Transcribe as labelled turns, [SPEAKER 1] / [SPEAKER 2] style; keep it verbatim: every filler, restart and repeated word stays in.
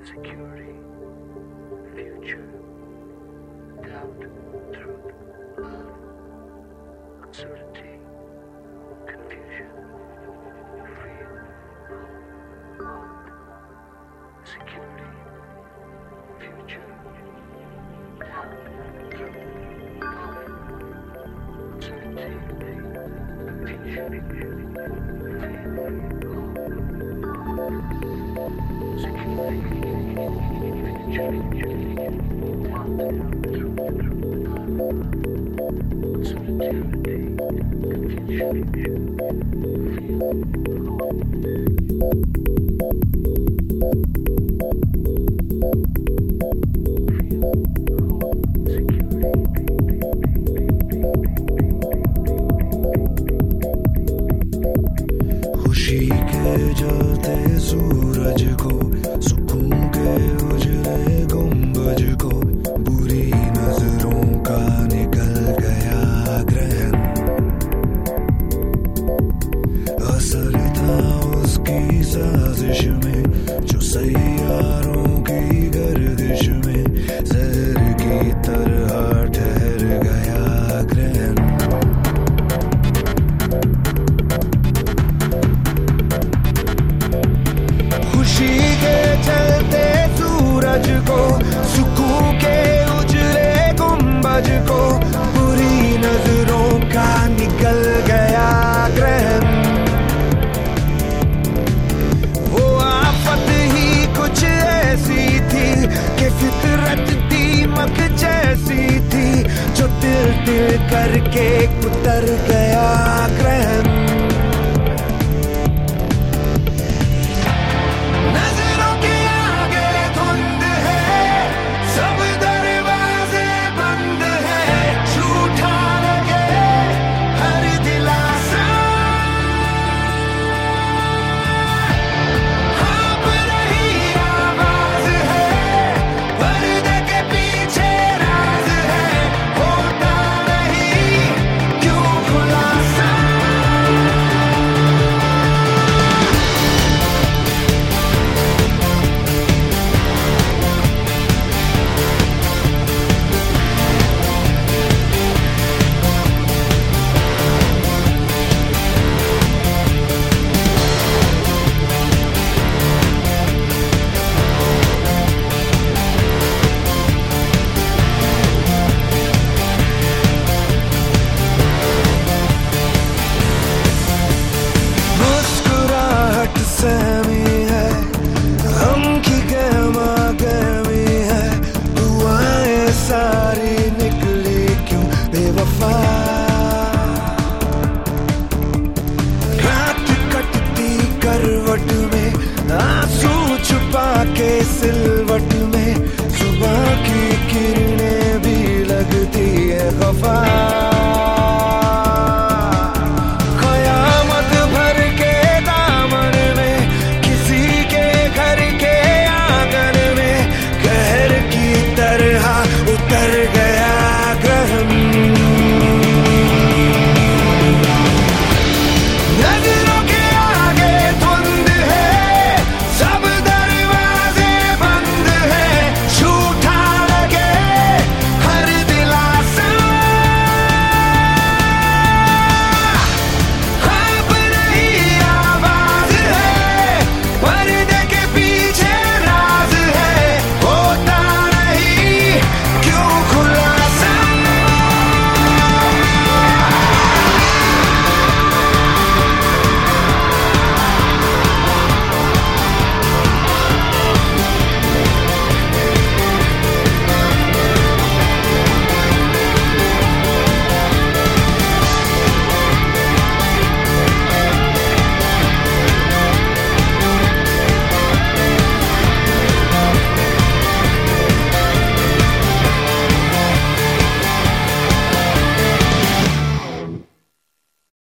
[SPEAKER 1] security, future, doubt, truth, love, uncertainty, confusion, fear, hope, want, security, future, doubt, truth, love, uncertainty, confusion, fear,
[SPEAKER 2] खुशी के जलते सूरज को, सुकून के उजले गुंबज को, बुरी नजरों का निकल गया ग्रहण। असर था उसकी साजिश में, जो सैयारों की गर्दिश में जहर की तरह ठहर गया ग्रहण। खुशी के चलते सूरज को, सुकून के उजले गुंबज को, बुरी नजरों का निकल गया ग्रहण। वो आफत ही कुछ ऐसी थी कि फितरत दीमक जैसी थी, जो दिल दिल करके